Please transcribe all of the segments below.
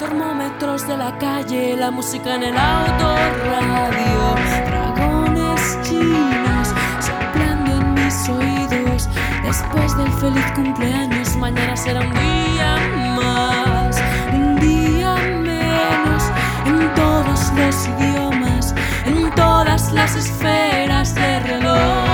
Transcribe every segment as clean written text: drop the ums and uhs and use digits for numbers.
termómetros de la calle, la música en el autorradio, dragones chinos soplando en mis oídos. Después del feliz cumpleaños, mañana será un día más, un día menos, en todos los idiomas, en todas las esferas de reloj.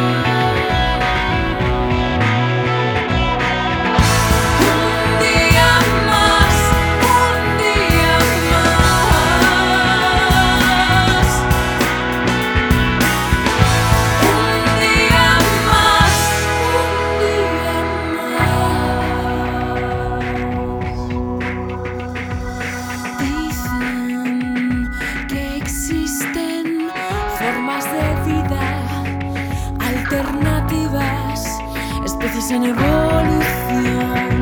Formas de vida alternativas, especies en evolución.